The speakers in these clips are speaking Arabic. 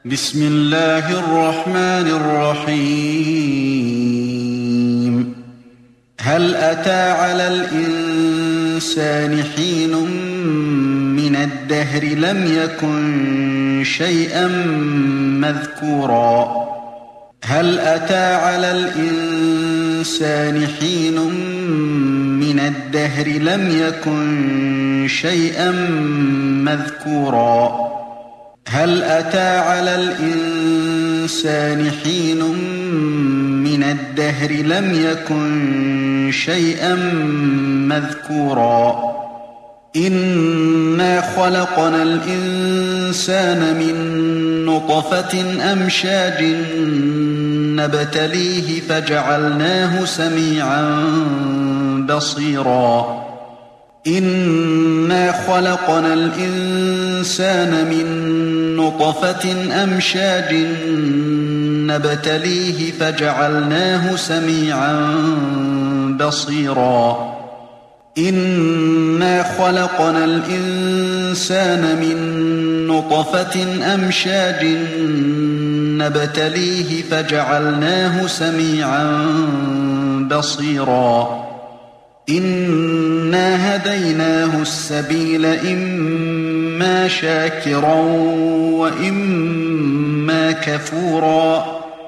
بسم الله الرحمن الرحيم. هل أتى على الإنسان حين من الدهر لم يكن شيئا مذكورا هل أتى على الإنسان حين من الدهر لم يكن شيئا مذكورا هل أتى على الإنسان حين من الدهر لم يكن شيئا مذكورا إنا خلقنا الإنسان من نطفة أمشاج نبتليه فجعلناه سميعا بصيرا إنا خلقنا الإنسان من نطفة أمشاج نبتليه فجعلناه سميعا بصيرا إنا خلقنا الإنسان من نطفة أمشاج نبتليه فجعلناه سميعا بصيرا إنا هديناه السبيل إما شاكرا وإما كفورا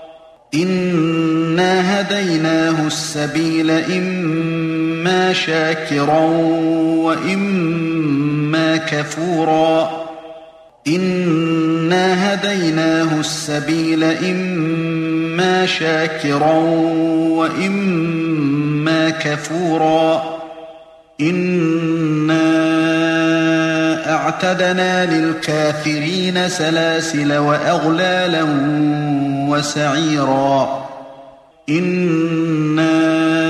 إنا هديناه السبيل إما شاكرا وإما كفورا إنا هديناه السبيل إما شاكرا وإما كفورا إنا أعتدنا للكافرين سلاسل وأغلالا وسعيرا إنا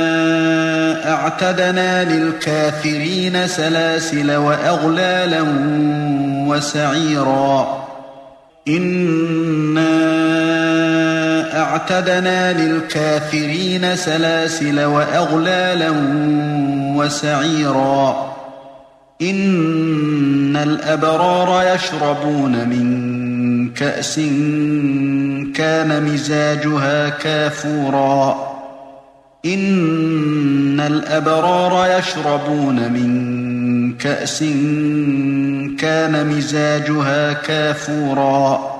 أعتدنا للكافرين سلاسل وأغلالا وسعيرا إنا أعتدنا للكافرين سلاسل وأغلالا وسعيرا إن الأبرار يشربون من كأس كان مزاجها كافورا إن الأبرار يشربون من كأس كان مزاجها كافورا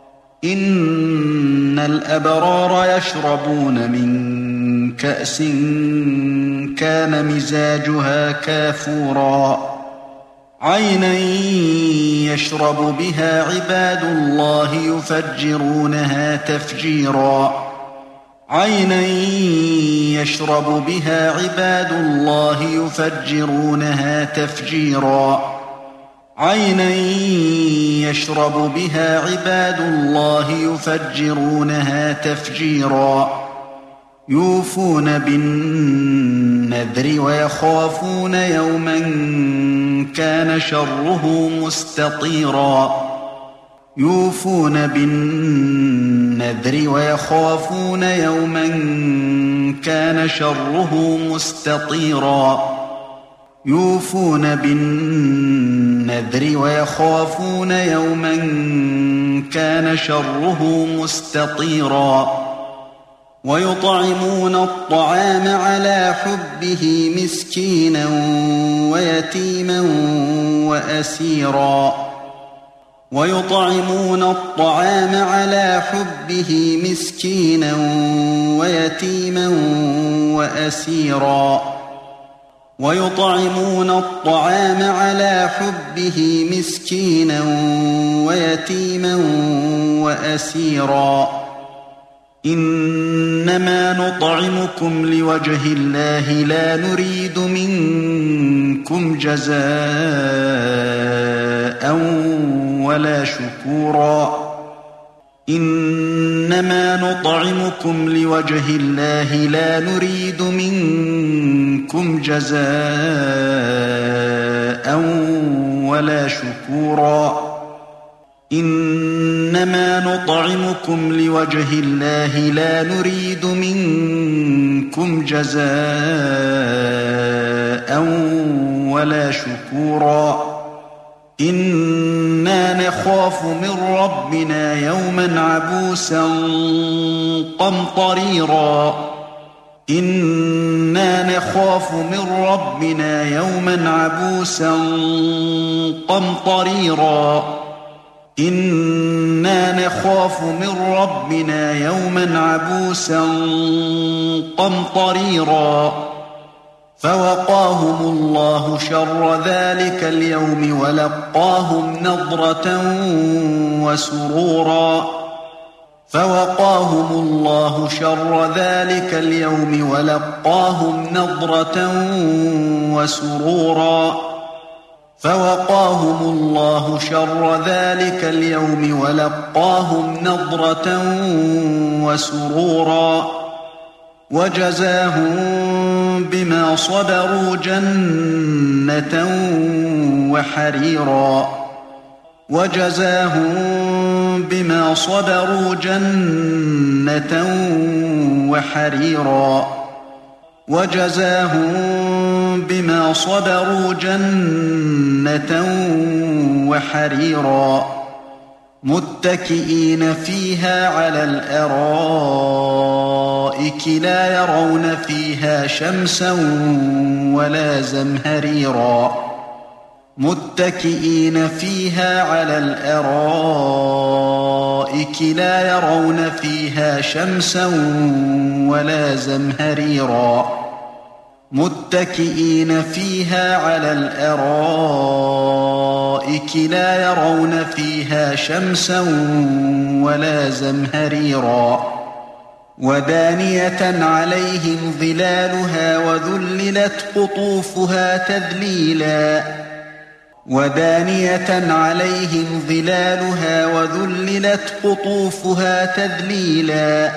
إن الأبرار يشربون من كأس كان مزاجها كافورا عينا يشرب بها عباد الله يفجرونها تفجيرا عينا يشرب بها عباد الله يفجرونها تفجيرا عينا يشرب بها عباد الله يفجرونها تفجيرا يوفون بالنذر ويخافون يوما كان شره مستطيرا يوفون بالنذر ويخافون يوما كان شره مستطيرا يوفون بالنذر ويخافون يوما كان شره مستطيرا ويطعمون الطعام على حبه مسكينا ويتيما وأسيرا ويطعمون الطعام على حبه مسكينا ويتيما وأسيرا ويطعمون الطعام على حبه مسكينا ويتيما وأسيرا إنما نطعمكم لوجه الله لا نريد منكم جزاء ولا شكورا إنما نطعمكم لوجه الله لا نريد منكم جزاء ولا شكورا إنما نطعمكم لوجه الله لا نريد منكم جزاء ولا شكورا إنا نخاف من ربنا يوما عبوسا قمطريرا إنا نخاف من ربنا يوما عبوسا قمطريرا إنا نخاف من ربنا يوما عبوسا قمطريرا فوقاهم الله شر ذلك اليوم ولقاهم نضرة وسرورا فوقاهم الله شر ذلك اليوم ولقاهم نضرة وسرورا فوقاهم الله شر ذلك اليوم ولقاهم نضرة وسرورا وجزاهم بما صبروا جنة وحريرا وجزاهم بما صبروا جنة وحريرا وجزاهم بما صبروا جنة وحريرا متكئين فيها على الأرائك لا يرون فيها شمسا ولا زمهريرا متكئين فيها على الأرائك لا يرون فيها شمسا ولا زمهريرا متكئين فيها على الأرائك لا يرون فيها شمسا ولا زمهريرا ودانية عليهم ظلالها وذللت قطوفها تذليلا ودانية عليهم ظلالها وذللت قطوفها تذليلا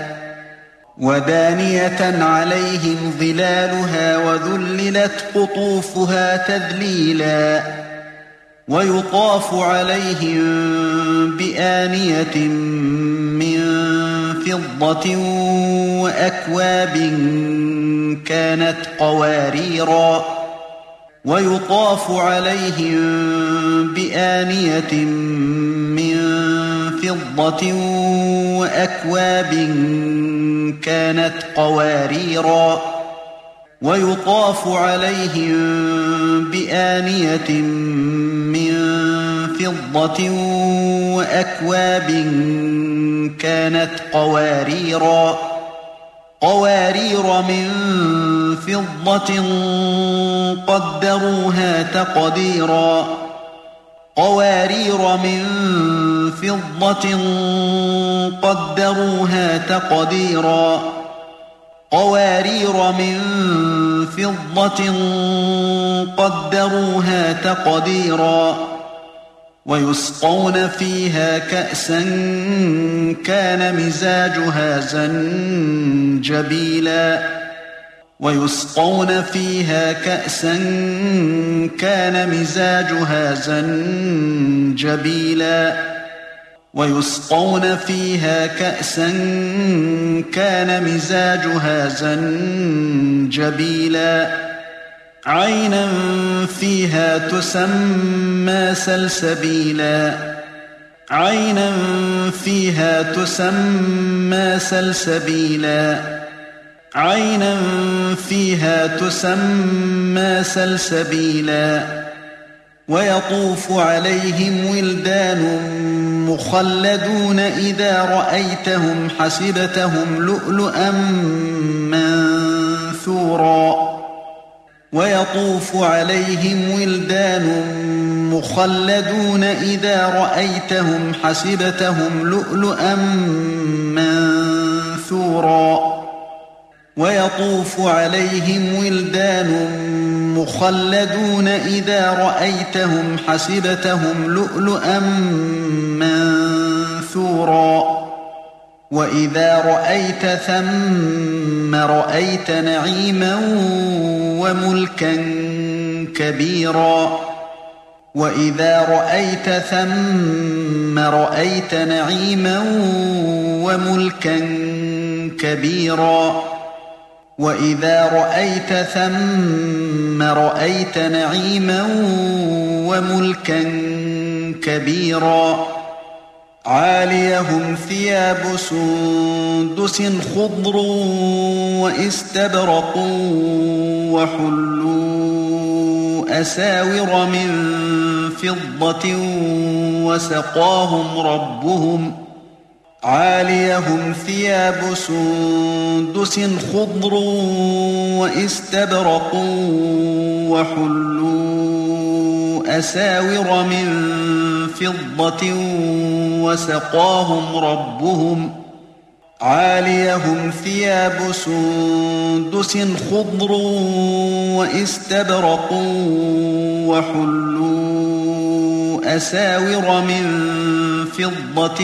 ودانية عليهم ظلالها وذللت قطوفها تذليلا ويطاف عليهم بآنية من فضة وأكواب كانت قواريرا ويطاف عليهم بآنية من فضة وأكواب كانت قواريرا ويطاف عليهم بآنية من فضة وأكواب كانت قوارير من فضة قدروها تقديرا قوارير من فضة قدروها تقديرا قوارير من فضة قدروها تقديرا ويسقون فيها كأسا كان مزاجها زنجبيلا ويسقون فيها كأسا كان مزاجها زنجبيلا ويسقون فيها كأسا كان مزاجها زنجبيلا عينا فيها تسمى سلسبيلا عينا فيها تسمى سلسبيلا عينا فيها تسمى سلسبيلا ويطوف عليهم ولدان مخلدون إذا رأيتهم حسبتهم لؤلؤا منثورا ويطوف عليهم ولدان مخلدون إذا رأيتهم حسبتهم لؤلؤا منثورا ويطوف عليهم ولدان مخلدون إذا رأيتهم حسبتهم لؤلؤا منثورا وإذا رأيت ثم رأيت نعيما وملكا كبيرا وإذا رأيت ثم رأيت نعيما وملكا كبيرا وإذا رأيت ثم رأيت نعيما وملكا كبيرا عاليهم ثياب سندس خضر وإستبرق وحلوا أساور من فضة عاليهم ثياب سندس خضر وإستبرق وحلوا أساور من فضة عاليهم ثياب سندس خضر وإستبرق وحلوا أساور من فضة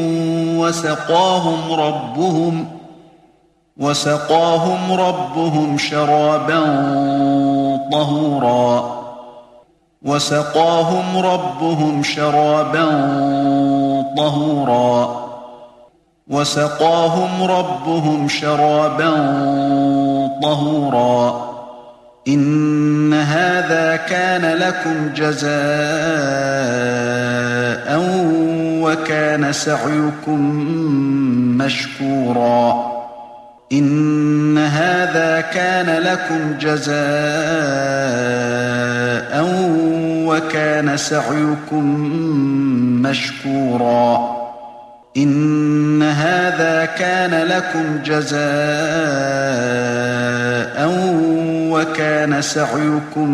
وسقاهم ربهم شرابا طهورا إن هذا كان لكم جزاء وكان سعيكم مشكورا إن هذا كان لكم جزاء وكان سعيكم مشكورا إن هذا كان لكم جزاء وكان سعيكم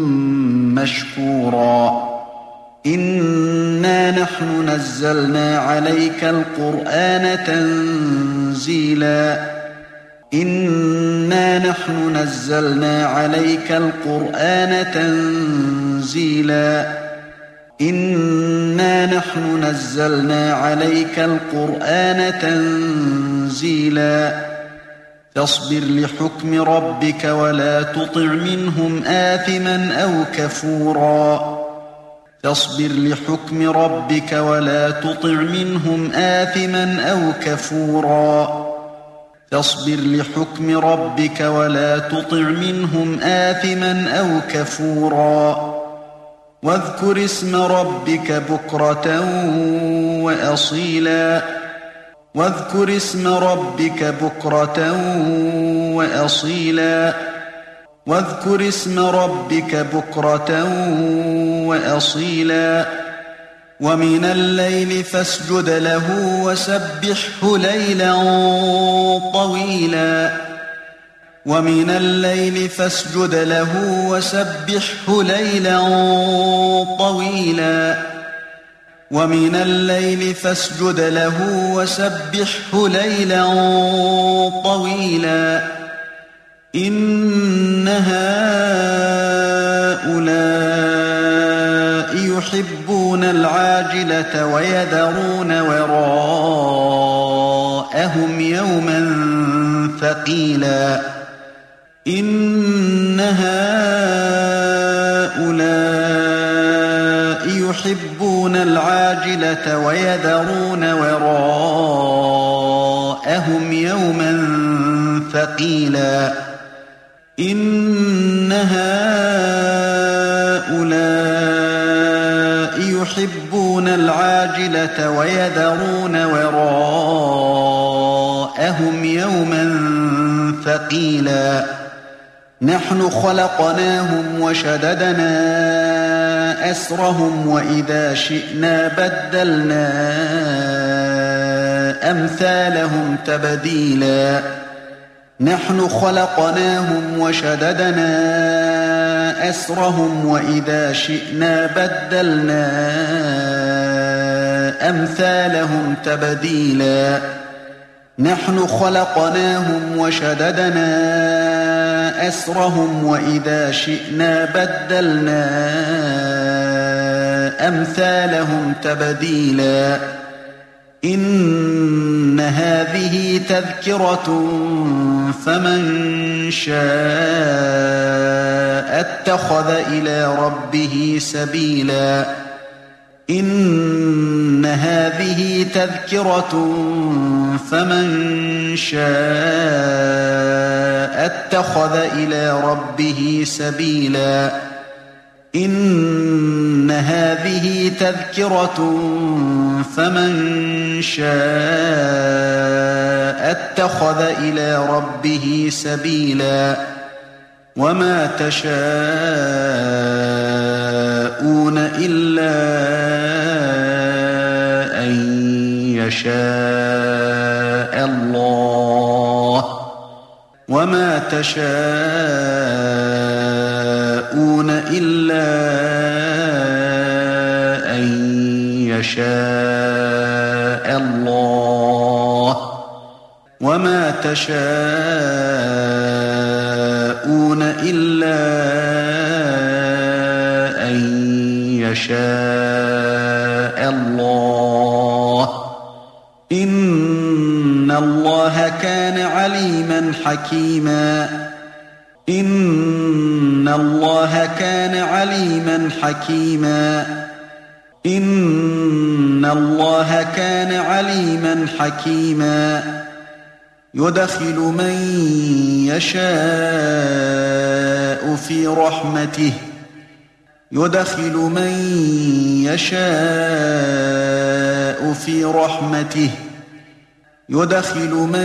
مشكورا إنا نحن نزلنا عليك القرآن تنزيلا إنا نحن نزلنا عليك القرآن تنزيلا إنا نحن نزلنا عليك القرآن تنزيلا فاصبر لحكم ربك ولا تطع منهم آثما أو كفورا فاصبر لحكم ربك ولا تطع منهم آثما أو كفورا فاصبر لحكم ربك ولا تطع منهم آثما أو كفورا واذكر اسم ربك بكرة وأصيلا واذكر اسم ربك بكرة وأصيلا واذكر اسم ربك بكرة وأصيلا ومن الليل فاسجد له وسبحه ليلا طويلا ومن الليل فاسجد له وسبحه ليلا طويلا ومن الليل فاسجد له وسبحه ليلا طويلا إن هؤلاء يحبون العاجلة ويذرون وراءهم يوما ثقيلا إن هؤلاء يحبون العاجلة ويذرون وراءهم يوما ثقيلا إن هؤلاء يحبون العاجلة ويذرون وراءهم يوما ثقيلا نحن خلقناهم وشددنا أسرهم وإذا شئنا بدلنا أمثالهم تبديلا نحن خلقناهم وشددنا أسرهم وإذا شئنا بدلنا أمثالهم تبديلا نحن خلقناهم وشددنا أسرهم وإذا شئنا بدلنا أمثالهم تبديلا إن هذه تذكرة فمن شاء اتخذ إلى ربه سبيلا إن هذه تذكرة فمن شاء اتخذ إلى ربه سبيلا إن هذه تذكرة فمن شاء اتخذ إلى ربه سبيلا وما تشاءون إلا أن يشاء الله وما تشاءون إلا أن يشاء الله وما تشاءون إلا أن يشاء الله إن الله كان عليما حكيما إن الله كان عليما حكيما إن الله كان عليما حكيما يدخل من يشاء في رحمته يدخل من يشاء في رحمته يدخل من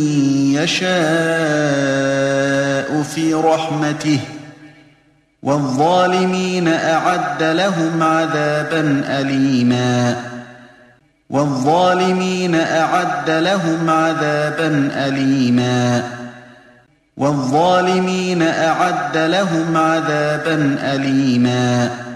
يشاء في رحمته والظالمين أعد لهم عذابا أليما والظالمين أعد لهم عذابا أليما والظالمين أعد لهم عذابا أليما